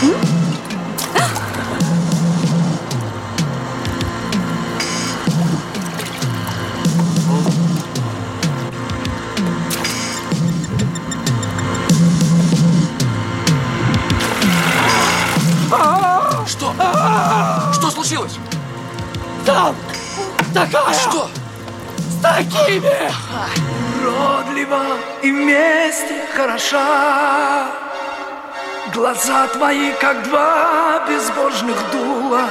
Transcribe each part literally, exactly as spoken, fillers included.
Что? Что случилось? Там такая! Что? С такими! Уродлива и вместе хороша. Глаза твои, как два безбожных дула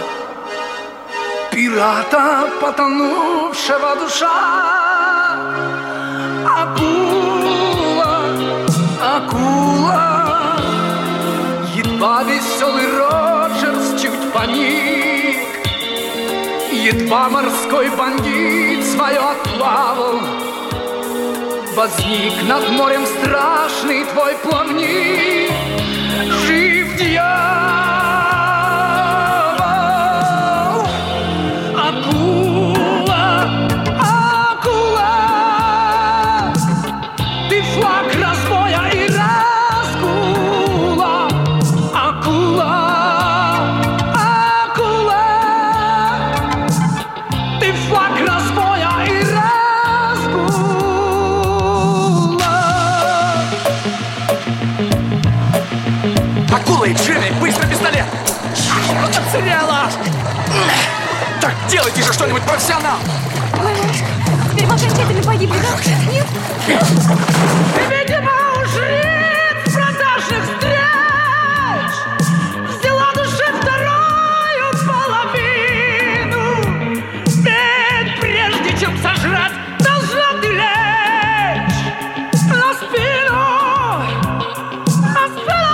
пирата, потонувшего душа. Акула, акула, едва веселый Роджерс чуть поник, едва морской бандит свое отплавал, возник над морем страшный твой плавник. Жив дьявол, акула, акула, ты флаг разбоя и разгула. Акула, акула, ты флаг разбоя и разгула. Акула и Джимми, быстро пистолет! Отстрела! Так делайте же что-нибудь, профессионал! Ой, мамочка, теперь мы окончательно погибли, да? Нет? Видимо, ушли с продажных встреч, взяла душе вторую половину. Ведь прежде чем сожрать, должна ты лечь на спину, на спину.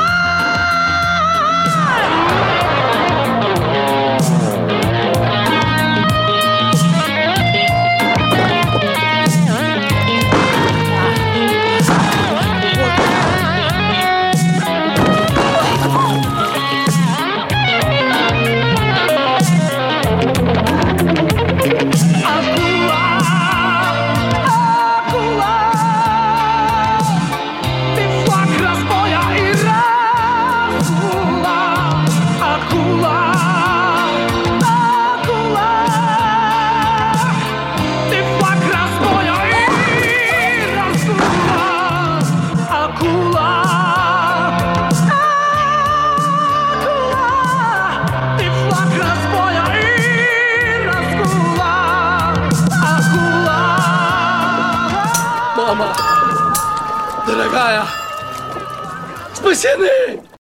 Мама, дорогая, спасены!